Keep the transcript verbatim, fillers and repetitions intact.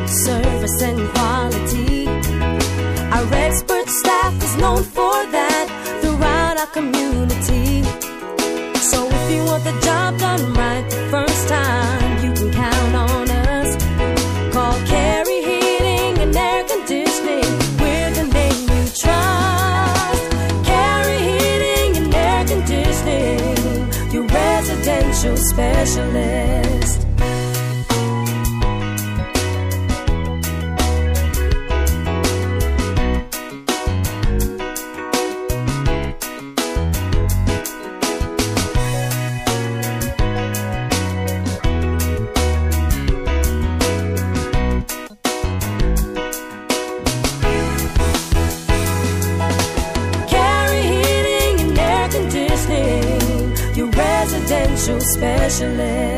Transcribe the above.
service and quality. Our expert staff is known for that throughout our community. So if you want the job done right the first time, you can count on us. Call Carey Heating and Air Conditioning. We're the name you trust. Carey Heating and Air Conditioning, your residential specialist. Residential specialist.